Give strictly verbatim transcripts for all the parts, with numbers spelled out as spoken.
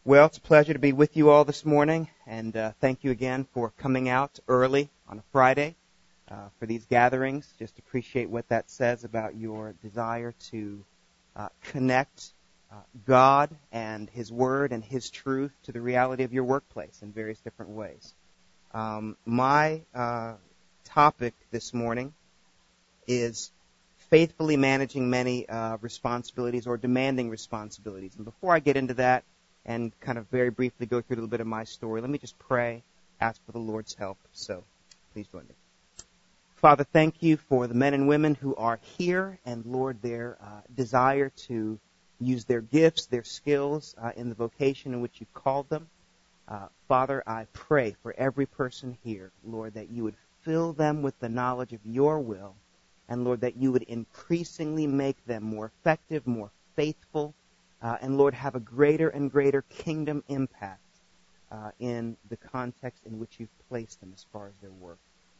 Well, it's a pleasure to be with you all this morning, and uh, thank you again for coming out early on a Friday uh, for these gatherings. Just appreciate what that says about your desire to uh, connect uh, God and His Word and His truth to the reality of your workplace in various different ways. Um, my uh, topic this morning is faithfully managing many uh, responsibilities or demanding responsibilities. And before I get into that, and kind of very briefly go through a little bit of my story, let me just pray, ask for the Lord's help. So please join me. Father, thank you for the men and women who are here, and Lord, their uh, desire to use their gifts, their skills uh, in the vocation in which you've called them. Uh, Father, I pray for every person here, Lord, that you would fill them with the knowledge of your will, and Lord, that you would increasingly make them more effective, more faithful, Uh, and Lord, have a greater and greater kingdom impact uh, in the context in which you've placed them as far as their work.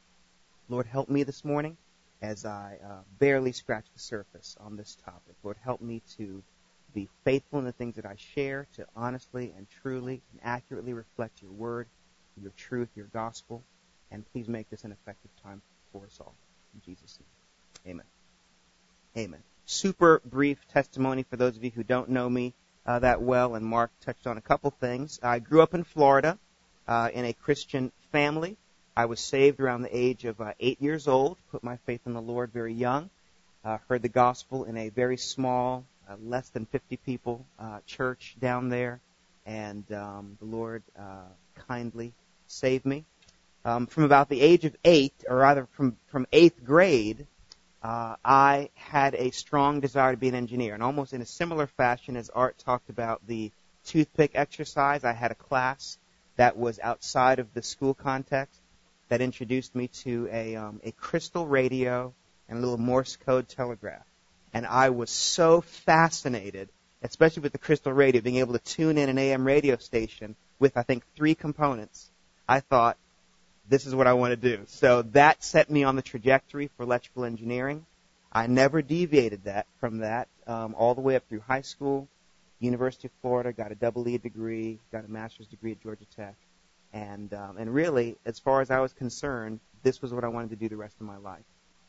Lord, help me this morning as I uh, barely scratch the surface on this topic. Lord, help me to be faithful in the things that I share, to honestly and truly and accurately reflect your word, your truth, your gospel, and please make this an effective time for us all. In Jesus' name, amen. Amen. Super brief testimony for those of you who don't know me uh, that well, and Mark touched on a couple things. I grew up in Florida uh, in a Christian family. I was saved around the age of uh, eight years old, put my faith in the Lord very young, uh, heard the gospel in a very small, uh, less than fifty people uh, church down there, and um, the Lord uh, kindly saved me. Um, from about the age of eight, or rather from, from eighth grade, Uh, I had a strong desire to be an engineer, and almost in a similar fashion as Art talked about the toothpick exercise, I had a class that was outside of the school context that introduced me to a, um, a crystal radio and a little Morse code telegraph. And I was so fascinated, especially with the crystal radio, being able to tune in an A M radio station with, I think, three components. I thought, this is what I want to do. So that set me on the trajectory for electrical engineering. I never deviated that from that um, all the way up through high school, University of Florida, got a double E degree, got a master's degree at Georgia Tech. And, um, and really, as far as I was concerned, this was what I wanted to do the rest of my life.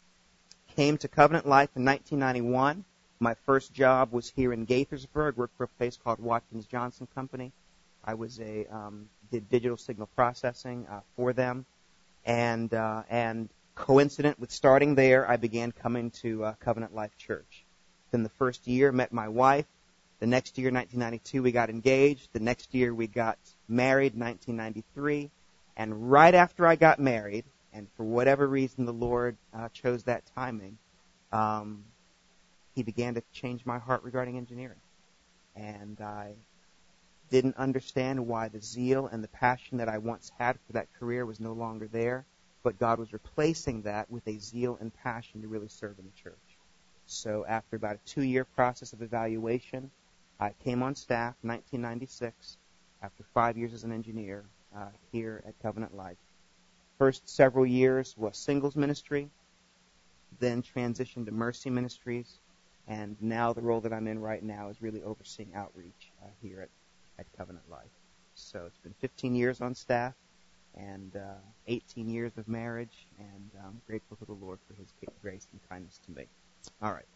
Came to Covenant Life in nineteen ninety-one. My first job was here in Gaithersburg, worked for a place called Watkins Johnson Company. I was a um, did digital signal processing uh, for them, and uh, and coincident with starting there, I began coming to uh, Covenant Life Church. Then the first year, met my wife. The next year, nineteen ninety-two, we got engaged. The next year, we got married, nineteen ninety-three. And right after I got married, and for whatever reason the Lord uh, chose that timing, um, He began to change my heart regarding engineering, and I didn't understand why the zeal and the passion that I once had for that career was no longer there, but God was replacing that with a zeal and passion to really serve in the church. So after about a two-year process of evaluation, I came on staff in nineteen ninety-six, after five years as an engineer uh, here at Covenant Life. First several years was singles ministry, then transitioned to Mercy Ministries, and now the role that I'm in right now is really overseeing outreach uh, here at at Covenant Life. So it's been fifteen years on staff and uh, eighteen years of marriage, and I'm grateful to the Lord for His grace and kindness to me. All right.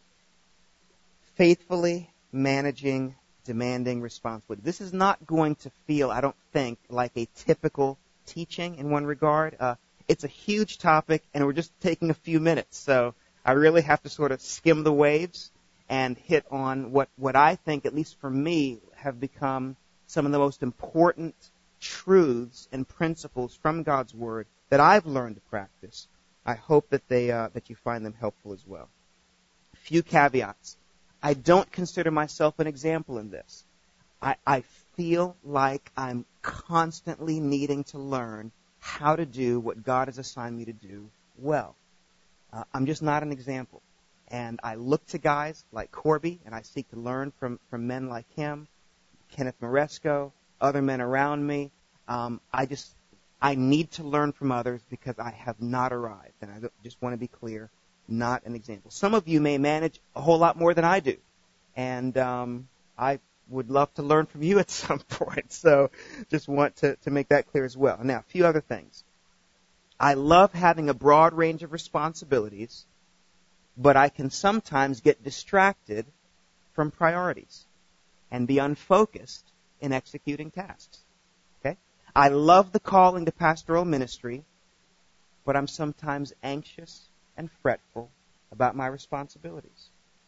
Faithfully managing demanding responsibility. This is not going to feel, I don't think, like a typical teaching in one regard. Uh, it's a huge topic, and we're just taking a few minutes. So I really have to sort of skim the waves and hit on what, what I think, at least for me, have become some of the most important truths and principles from God's Word that I've learned to practice. I hope that they uh, that you find them helpful as well. A few caveats. I don't consider myself an example in this. I, I feel like I'm constantly needing to learn how to do what God has assigned me to do well. Uh, I'm just not an example. And I look to guys like Corby, and I seek to learn from, from men like him, Kenneth Moresco, other men around me. Um, I just, I need to learn from others because I have not arrived. And I just want to be clear, not an example. Some of you may manage a whole lot more than I do. And um, I would love to learn from you at some point. So just want to, to make that clear as well. Now, a few other things. I love having a broad range of responsibilities, but I can sometimes get distracted from priorities and be unfocused in executing tasks. Okay? I love the calling to pastoral ministry, but I'm sometimes anxious and fretful about my responsibilities.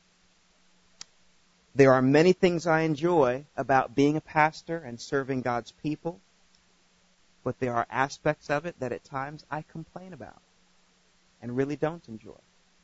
There are many things I enjoy about being a pastor and serving God's people, but there are aspects of it that at times I complain about and really don't enjoy.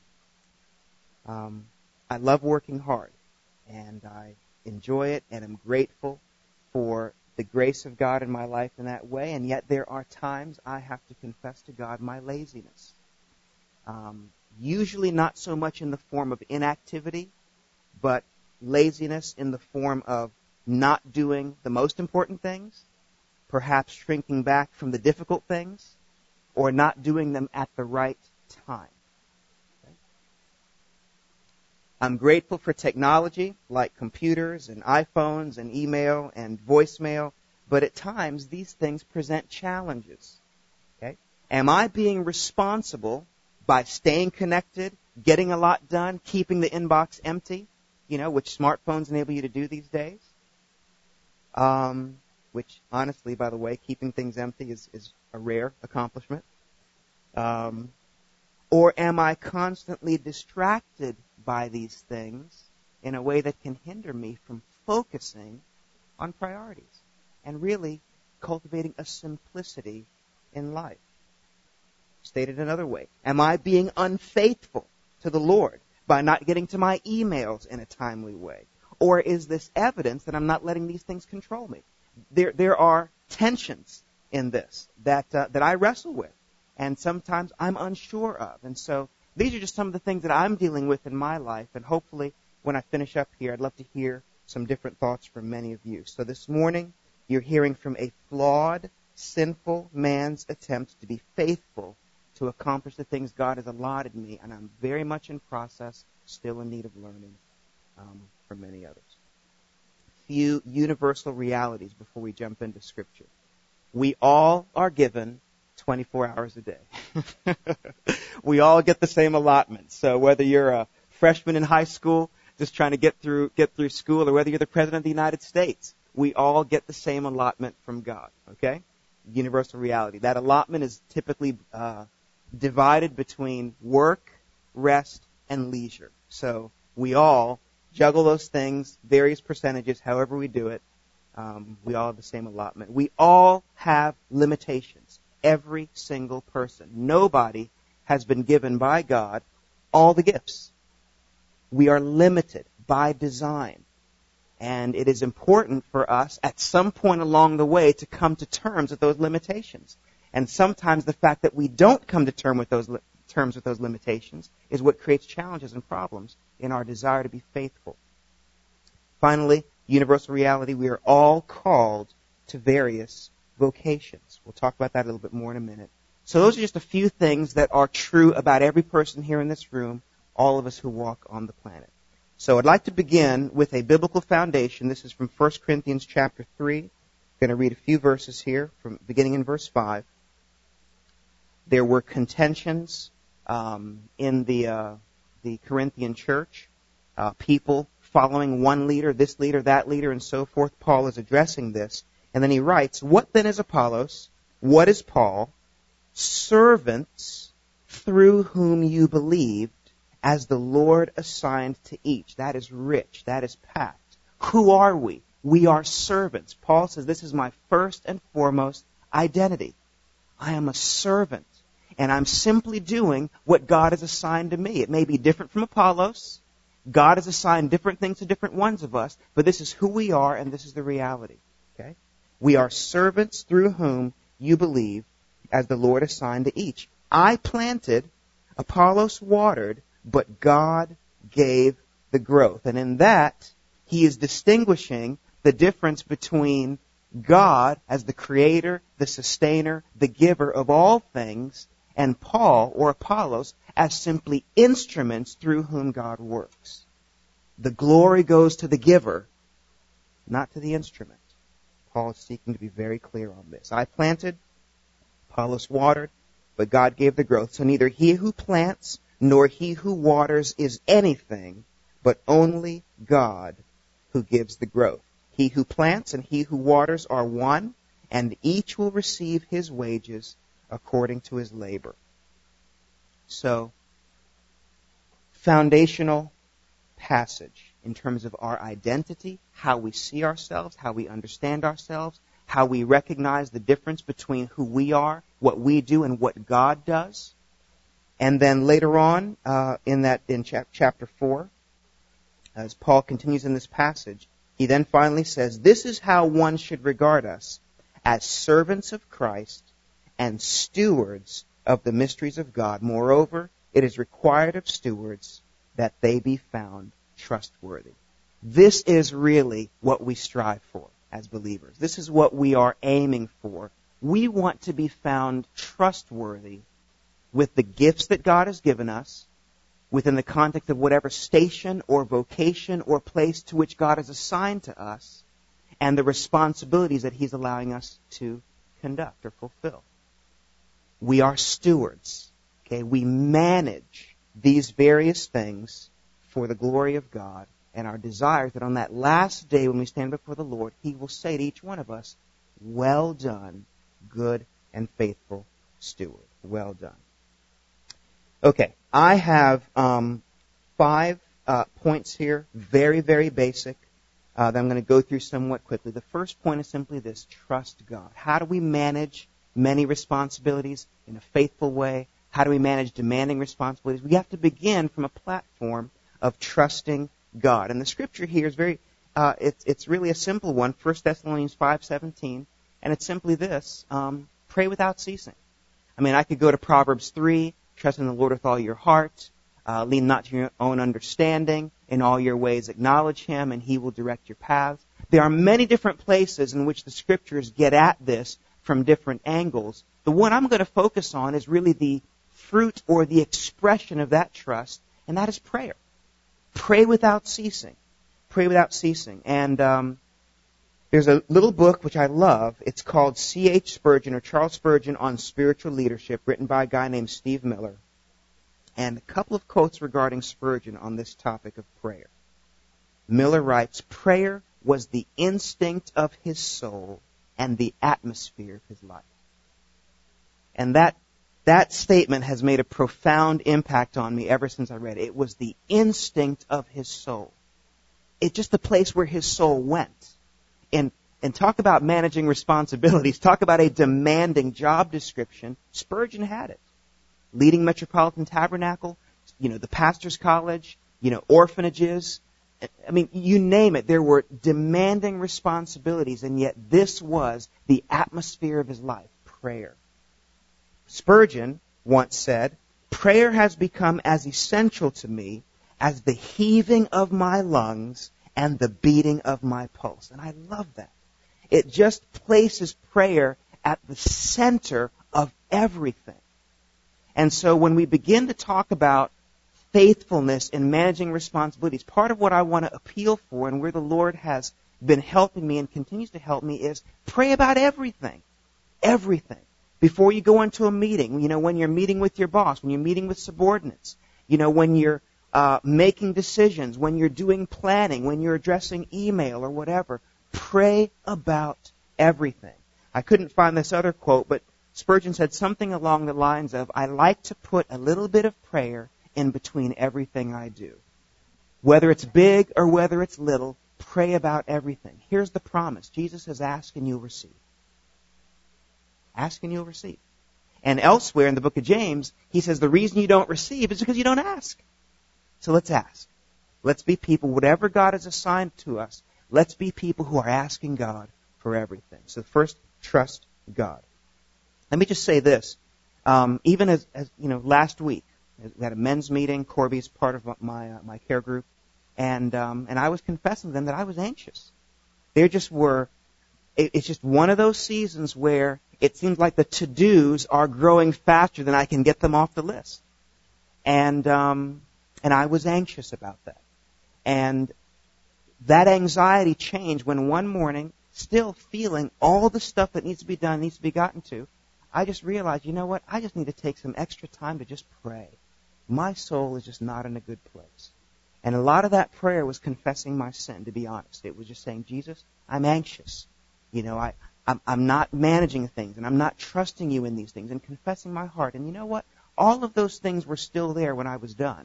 Um, I love working hard, and I enjoy it, and I'm grateful for the grace of God in my life in that way, and yet there are times I have to confess to God my laziness. Um, usually not so much in the form of inactivity, but laziness in the form of not doing the most important things, perhaps shrinking back from the difficult things, or not doing them at the right time. Okay? I'm grateful for technology like computers and iPhones and email and voicemail, but at times these things present challenges. Okay? Am I being responsible by staying connected, getting a lot done, keeping the inbox empty? You know, which smartphones enable you to do these days. Um, which, honestly, by the way, keeping things empty is, is a rare accomplishment. Um, or am I constantly distracted by these things in a way that can hinder me from focusing on priorities and really cultivating a simplicity in life? Stated another way, am I being unfaithful to the Lord by not getting to my emails in a timely way? Or is this evidence that I'm not letting these things control me? There there are tensions in this that uh, that I wrestle with, and sometimes I'm unsure of. And so these are just some of the things that I'm dealing with in my life, and hopefully when I finish up here, I'd love to hear some different thoughts from many of you. So this morning, you're hearing from a flawed, sinful man's attempt to be faithful to accomplish the things God has allotted me, and I'm very much in process, still in need of learning um, from many others. A few universal realities before we jump into Scripture. We all are given twenty-four hours a day. We all get the same allotment. So whether you're a freshman in high school just trying to get through get through school, or whether you're the President of the United States, we all get the same allotment from God. Okay? Universal reality. That allotment is typically uh, divided between work, rest, and leisure. So we all juggle those things, various percentages, however we do it. Um, we all have the same allotment. We all have limitations. Every single person. Nobody has been given by God all the gifts. We are limited by design. And it is important for us at some point along the way to come to terms with those limitations. And sometimes the fact that we don't come to term with those li- terms with those limitations is what creates challenges and problems in our desire to be faithful. Finally, universal reality, we are all called to various vocations. We'll talk about that a little bit more in a minute. So those are just a few things that are true about every person here in this room, all of us who walk on the planet. So I'd like to begin with a biblical foundation. This is from First Corinthians chapter three. I'm going to read a few verses here, from beginning in verse five. There were contentions um, in the uh, the Corinthian church, uh, people following one leader, this leader, that leader, and so forth. Paul is addressing this. And then he writes, "What then is Apollos? What is Paul? Servants through whom you believed, as the Lord assigned to each." That is rich. That is packed. Who are we? We are servants. Paul says this is my first and foremost identity. I am a servant, and I'm simply doing what God has assigned to me. It may be different from Apollos. God has assigned different things to different ones of us, but this is who we are, and this is the reality. Okay? We are servants through whom you believe, as the Lord assigned to each. I planted, Apollos watered, but God gave the growth. And in that, he is distinguishing the difference between God as the creator, the sustainer, the giver of all things, and Paul or Apollos as simply instruments through whom God works. The glory goes to the giver, not to the instrument. Paul is seeking to be very clear on this. I planted, Apollos watered, but God gave the growth. So neither he who plants nor he who waters is anything, but only God who gives the growth. He who plants and he who waters are one, and each will receive his wages according to his labor. So, foundational passage in terms of our identity, how we see ourselves, how we understand ourselves, how we recognize the difference between who we are, what we do, and what God does. And then later on, uh, in that in chap- chapter four, as Paul continues in this passage, he then finally says, "This is how one should regard us, as servants of Christ and stewards of the mysteries of God. Moreover, it is required of stewards that they be found trustworthy." This is really what we strive for as believers. This is what we are aiming for. We want to be found trustworthy with the gifts that God has given us, within the context of whatever station or vocation or place to which God has assigned to us, and the responsibilities that He's allowing us to conduct or fulfill. We are stewards. Okay, we manage these various things for the glory of God, and our desire is that on that last day when we stand before the Lord, He will say to each one of us, "Well done, good and faithful steward." Well done. Okay, I have um, five uh, points here, very, very basic, uh, that I'm going to go through somewhat quickly. The first point is simply this: trust God. How do we manage many responsibilities in a faithful way? How do we manage demanding responsibilities? We have to begin from a platform of trusting God. And the scripture here is very, uh, it's, it's really a simple one, First Thessalonians five seventeen, and it's simply this: um, pray without ceasing. I mean, I could go to Proverbs three, trust in the Lord with all your heart, uh, lean not to your own understanding, in all your ways acknowledge Him, and He will direct your paths. There are many different places in which the scriptures get at this from different angles. The one I'm going to focus on is really the fruit or the expression of that trust, and that is prayer. Pray without ceasing. Pray without ceasing. And um, there's a little book which I love. It's called C H Spurgeon, or Charles Spurgeon on Spiritual Leadership, written by a guy named Steve Miller. And a couple of quotes regarding Spurgeon on this topic of prayer. Miller writes, "Prayer was the instinct of his soul and the atmosphere of his life." And that that statement has made a profound impact on me ever since I read it. It was the instinct of his soul. It's just the place where his soul went. And and talk about managing responsibilities. Talk about a demanding job description. Spurgeon had it. Leading Metropolitan Tabernacle, you know, the pastor's college, you know, orphanages. I mean, you name it. There were demanding responsibilities, and yet this was the atmosphere of his life, prayer. Spurgeon once said, "Prayer has become as essential to me as the heaving of my lungs and the beating of my pulse." And I love that. It just places prayer at the center of everything. And so when we begin to talk about faithfulness in managing responsibilities, part of what I want to appeal for, and where the Lord has been helping me and continues to help me, is pray about everything. Everything. Before you go into a meeting, you know, when you're meeting with your boss, when you're meeting with subordinates, you know, when you're uh, making decisions, when you're doing planning, when you're addressing email or whatever, pray about everything. I couldn't find this other quote, but Spurgeon said something along the lines of, "I like to put a little bit of prayer in between everything I do." Whether it's big or whether it's little, pray about everything. Here's the promise. Jesus says, "Ask and you'll receive." Ask and you'll receive. And elsewhere in the book of James, he says the reason you don't receive is because you don't ask. So let's ask. Let's be people, whatever God has assigned to us, let's be people who are asking God for everything. So first, trust God. Let me just say this. Um, even as, as, you know, last week, we had a men's meeting. Corby is part of my uh, my care group. And um, and I was confessing to them that I was anxious. There just were, it, it's just one of those seasons where it seems like the to-dos are growing faster than I can get them off the list. And um, and I was anxious about that. And that anxiety changed when one morning, still feeling all the stuff that needs to be done, needs to be gotten to, I just realized, you know what, I just need to take some extra time to just pray. My soul is just not in a good place. And a lot of that prayer was confessing my sin, to be honest. It was just saying, Jesus, I'm anxious. You know, I, I'm, I'm not managing things, and I'm not trusting you in these things, and confessing my heart. And you know what? All of those things were still there when I was done.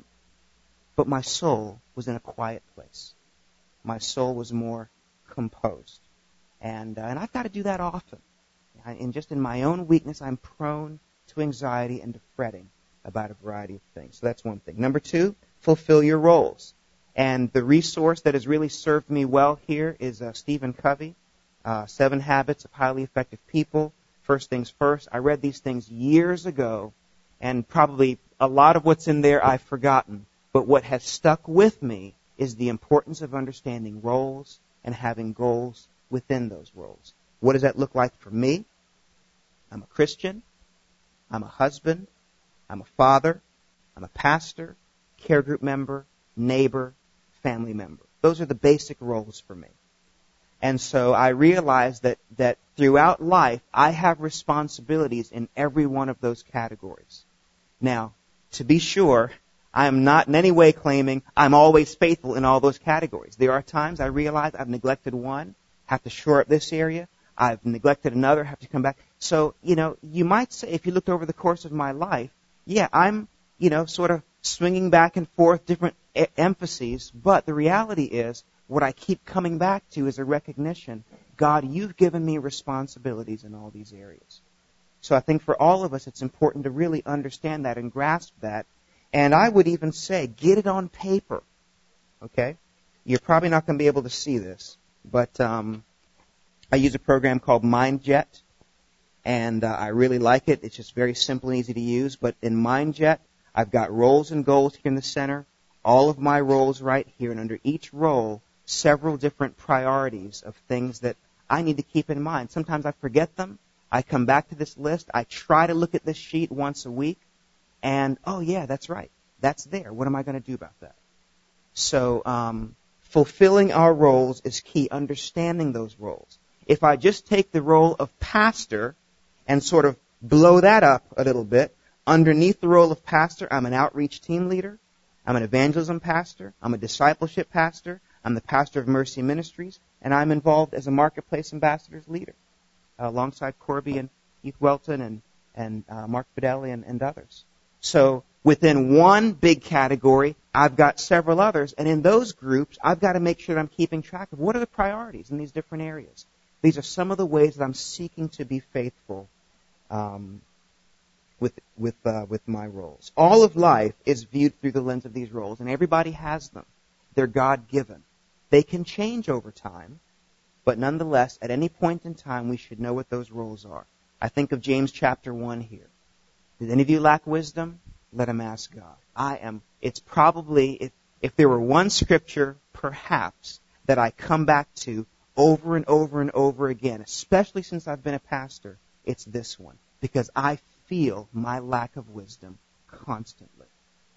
But my soul was in a quiet place. My soul was more composed. And, uh, and I've got to do that often. I, and just in my own weakness, I'm prone to anxiety and to fretting about a variety of things. So that's one thing. Number two, fulfill your roles. And the resource that has really served me well here is uh, Stephen Covey, uh, Seven Habits of Highly Effective People. First things first. I read these things years ago, and probably a lot of what's in there I've forgotten. But what has stuck with me is the importance of understanding roles and having goals within those roles. What does that look like for me? I'm a Christian. I'm a husband. I'm a father. I'm a pastor, care group member, neighbor, family member. Those are the basic roles for me. And so I realize that, that throughout life, I have responsibilities in every one of those categories. Now, to be sure, I am not in any way claiming I'm always faithful in all those categories. There are times I realize I've neglected one, have to shore up this area. I've neglected another, have to come back. So, you know, you might say, if you looked over the course of my life, yeah, I'm, you know, sort of swinging back and forth, different e- emphases, but the reality is, what I keep coming back to is a recognition, God, you've given me responsibilities in all these areas. So I think for all of us, it's important to really understand that and grasp that. And I would even say, get it on paper, okay? You're probably not going to be able to see this, but um, I use a program called MindJet, and uh, I really like it. It's just very simple and easy to use. But in MindJet, I've got roles and goals here in the center, all of my roles right here, and under each role, several different priorities of things that I need to keep in mind. Sometimes I forget them. I come back to this list. I try to look at this sheet once a week. And, oh, yeah, that's right. That's there. What am I going to do about that? So um, fulfilling our roles is key, understanding those roles. If I just take the role of pastor and sort of blow that up a little bit, underneath the role of pastor, I'm an outreach team leader. I'm an evangelism pastor. I'm a discipleship pastor. I'm the pastor of Mercy Ministries. And I'm involved as a Marketplace Ambassadors leader uh, alongside Corby and Keith Welton and, and uh, Mark Fidelli and, and others. So within one big category, I've got several others. And in those groups, I've got to make sure that I'm keeping track of what are the priorities in these different areas. These are some of the ways that I'm seeking to be faithful um, with with uh, with my roles. All of life is viewed through the lens of these roles, and everybody has them. They're God-given. They can change over time, but nonetheless, at any point in time, we should know what those roles are. I think of James chapter one here. Did any of you lack wisdom? Let him ask God. I am. It's probably, if, if there were one scripture, perhaps, that I come back to over and over and over again, especially since I've been a pastor, it's this one. Because I feel my lack of wisdom constantly.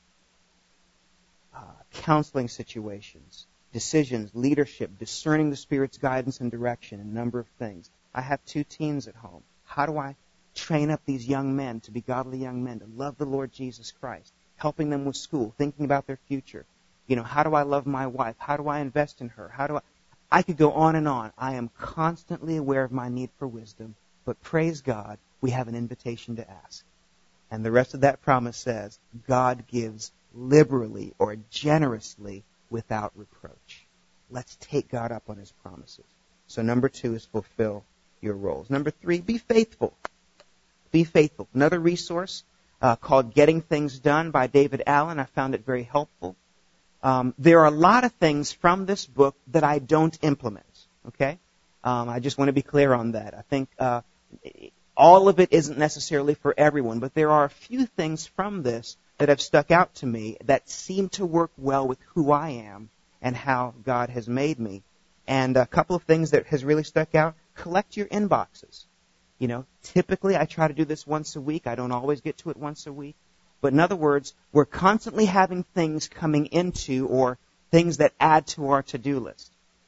Uh, counseling situations, decisions, leadership, discerning the Spirit's guidance and direction, a number of things. I have two teens at home. How do I train up these young men to be godly young men, to love the Lord Jesus Christ, helping them with school, thinking about their future? You know, how do I love my wife? How do I invest in her? How do I... I could go on and on. I am constantly aware of my need for wisdom, but praise God, we have an invitation to ask. And the rest of that promise says, God gives liberally or generously without reproach. Let's take God up on his promises. So number two is fulfill your roles. Number three, be faithful. Be faithful. Another resource uh, called Getting Things Done by David Allen. I found it very helpful. Um, there are a lot of things from this book that I don't implement, okay? Um, I just want to be clear on that. I think uh, all of it isn't necessarily for everyone, but there are a few things from this that have stuck out to me that seem to work well with who I am and how God has made me. And a couple of things that has really stuck out, collect your inboxes. You know, typically I try to do this once a week. I don't always get to it once a week. But in other words, we're constantly having things coming into or things that add to our to-do list.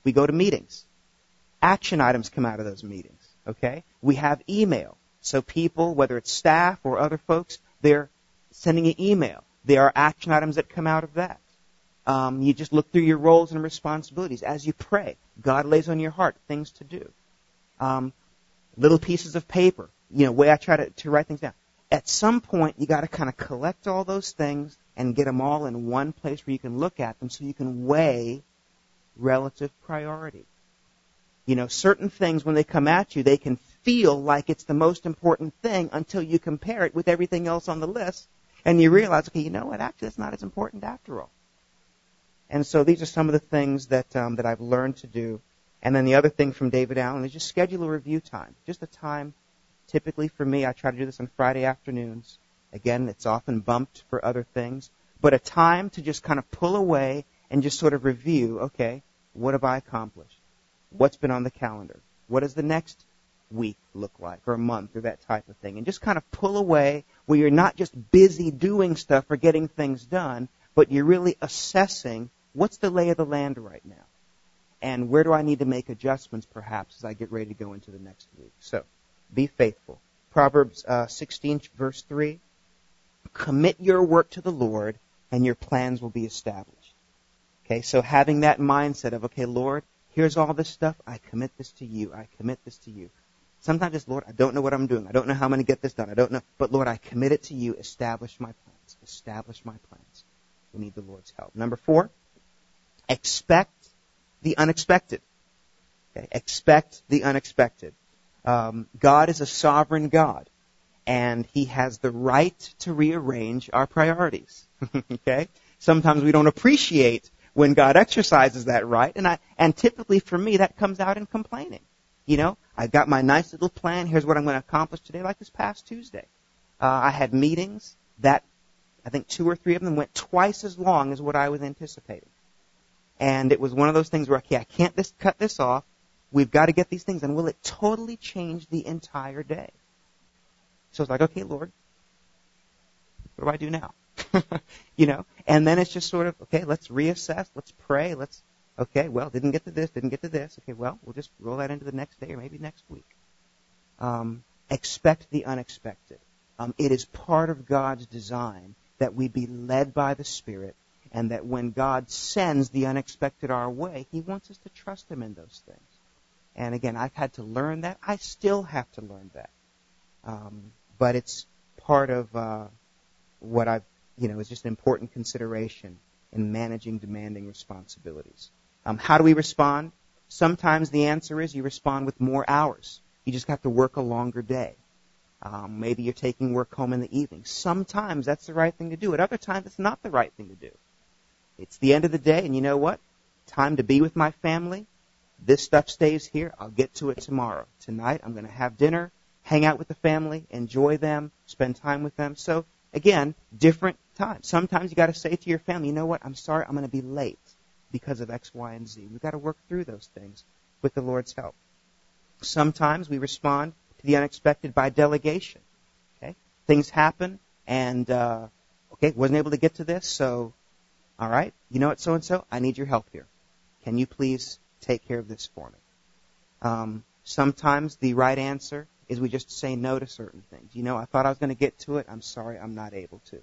We go to meetings. Action items come out of those meetings, okay? We have email. So people, whether it's staff or other folks, they're sending an email. There are action items that come out of that. Um, you just look through your roles and responsibilities as you pray. God lays on your heart things to do. Um, little pieces of paper, you know, way I try to, to write things down. At some point, you got to kind of collect all those things and get them all in one place where you can look at them so you can weigh relative priority. You know, certain things, when they come at you, they can feel like it's the most important thing until you compare it with everything else on the list, and you realize, okay, you know what, actually it's not as important after all. And so these are some of the things that um, that I've learned to do. And then the other thing from David Allen is just schedule a review time. Just a time, typically for me, I try to do this on Friday afternoons. Again, it's often bumped for other things. But a time to just kind of pull away and just sort of review, okay, what have I accomplished? What's been on the calendar? What does the next week look like, or a month, or that type of thing? And just kind of pull away where you're not just busy doing stuff or getting things done, but you're really assessing what's the lay of the land right now. And where do I need to make adjustments, perhaps, as I get ready to go into the next week? So, be faithful. Proverbs uh, sixteen, verse three, commit your work to the Lord, and your plans will be established. Okay, so having that mindset of, okay, Lord, here's all this stuff. I commit this to you. I commit this to you. Sometimes it's, Lord, I don't know what I'm doing. I don't know how I'm going to get this done. I don't know. But, Lord, I commit it to you. Establish my plans. Establish my plans. We need the Lord's help. Number four, expect the unexpected. Okay? Expect the unexpected. Um, God is a sovereign God, and He has the right to rearrange our priorities. Okay? Sometimes we don't appreciate when God exercises that right, and I, and typically for me that comes out in complaining. You know, I've got my nice little plan. Here's what I'm going to accomplish today, like this past Tuesday. Uh, I had meetings that I think two or three of them went twice as long as what I was anticipating. And it was one of those things where, okay, I can't this, cut this off. We've got to get these things. And will it totally change the entire day? So it's like, okay, Lord, what do I do now? You know, and then it's just sort of, okay, let's reassess. Let's pray. Let's, okay, well, didn't get to this, didn't get to this. Okay, well, we'll just roll that into the next day or maybe next week. Um, expect the unexpected. Um, it is part of God's design that we be led by the Spirit, and that when God sends the unexpected our way, He wants us to trust Him in those things. And again, I've had to learn that. I still have to learn that. Um, but it's part of uh, what I've, you know, is just an important consideration in managing demanding responsibilities. Um, how do we respond? Sometimes the answer is you respond with more hours. You just have to work a longer day. Um, maybe you're taking work home in the evening. Sometimes that's the right thing to do. At other times, it's not the right thing to do. It's the end of the day, and you know what? Time to be with my family. This stuff stays here. I'll get to it tomorrow. Tonight, I'm going to have dinner, hang out with the family, enjoy them, spend time with them. So, again, different times. Sometimes you got to say to your family, you know what? I'm sorry, I'm going to be late because of X, Y, and Z. We've got to work through those things with the Lord's help. Sometimes we respond to the unexpected by delegation. Okay, things happen, and uh, okay, wasn't able to get to this, so all right, you know what, so and so, I need your help here. Can you please take care of this for me? Um, sometimes the right answer is we just say no to certain things. You know, I thought I was going to get to it. I'm sorry, I'm not able to.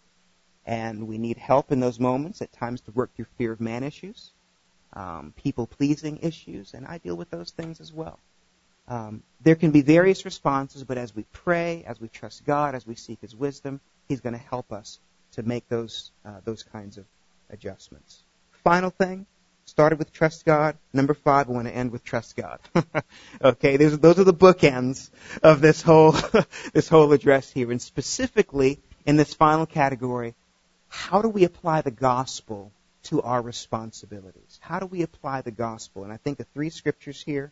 And we need help in those moments at times to work through fear of man issues, um, people-pleasing issues, and I deal with those things as well. Um, there can be various responses, but as we pray, as we trust God, as we seek His wisdom, He's going to help us to make those uh, those kinds of adjustments. Final thing, started with trust God. Number five, I want to end with trust God. Okay, those, those are the bookends of this whole this whole address here, and specifically in this final category, how do we apply the gospel to our responsibilities? How do we apply the gospel? And I think the three scriptures here,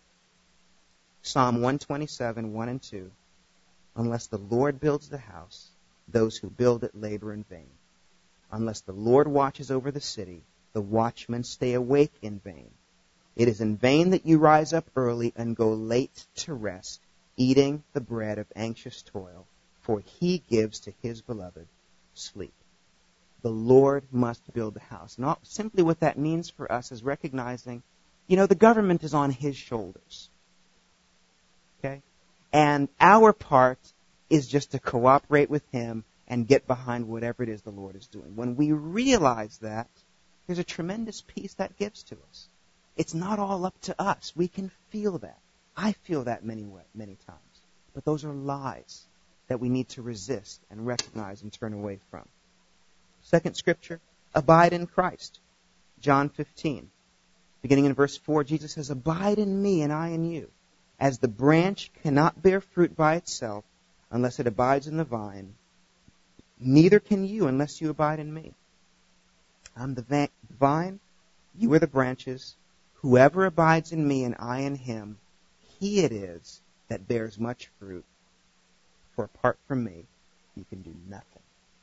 Psalm one twenty-seven, one and two, unless the Lord builds the house, those who build it labor in vain. Unless the Lord watches over the city, the watchmen stay awake in vain. It is in vain that you rise up early and go late to rest, eating the bread of anxious toil, for He gives to His beloved sleep. The Lord must build the house. Not simply what that means for us is recognizing You know, the government is on his shoulders. Okay? And our part is just to cooperate with him and get behind whatever it is the Lord is doing. When we realize that, there's a tremendous peace that gives to us. It's not all up to us. We can feel that. I feel that many, many times. But those are lies that we need to resist and recognize and turn away from. Second scripture, abide in Christ. John fifteen. Beginning in verse four, Jesus says, abide in me and I in you. As the branch cannot bear fruit by itself unless it abides in the vine, neither can you unless you abide in me. I'm the vine, you are the branches. Whoever abides in me and I in him, he it is that bears much fruit. For apart from me, you can do nothing.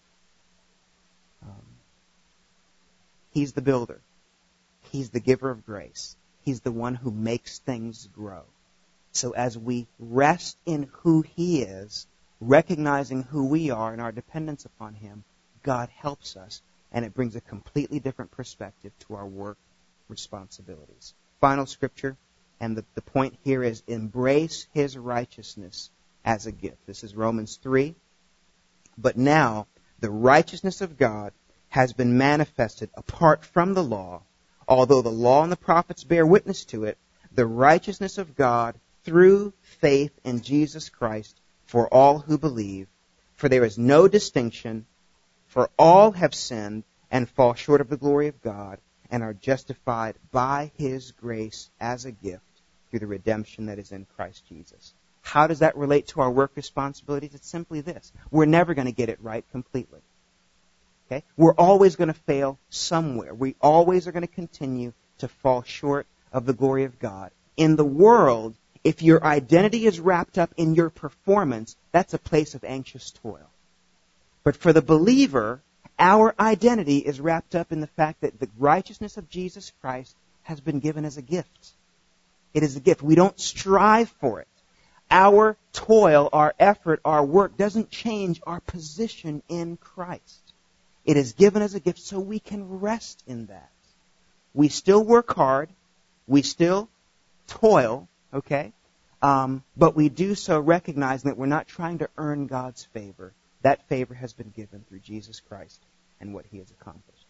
Um, he's the builder. He's the giver of grace. He's the one who makes things grow. So as we rest in who he is, recognizing who we are and our dependence upon him, God helps us, and it brings a completely different perspective to our work responsibilities. Final scripture, and the, the point here is embrace his righteousness as a gift. This is Romans three. But now the righteousness of God has been manifested apart from the law, although the law and the prophets bear witness to it, the righteousness of God through faith in Jesus Christ for all who believe. For there is no distinction, for all have sinned and fall short of the glory of God, and are justified by his grace as a gift through the redemption that is in Christ Jesus. How does that relate to our work responsibilities? It's simply this. We're never going to get it right completely. Okay? We're always going to fail somewhere. We always are going to continue to fall short of the glory of God. In the world, if your identity is wrapped up in your performance, that's a place of anxious toil. But for the believer, our identity is wrapped up in the fact that the righteousness of Jesus Christ has been given as a gift. It is a gift. We don't strive for it. Our toil, our effort, our work doesn't change our position in Christ. It is given as a gift so we can rest in that. We still work hard. We still toil, okay? Um, but we do so recognizing that we're not trying to earn God's favor. That favor has been given through Jesus Christ and what he has accomplished.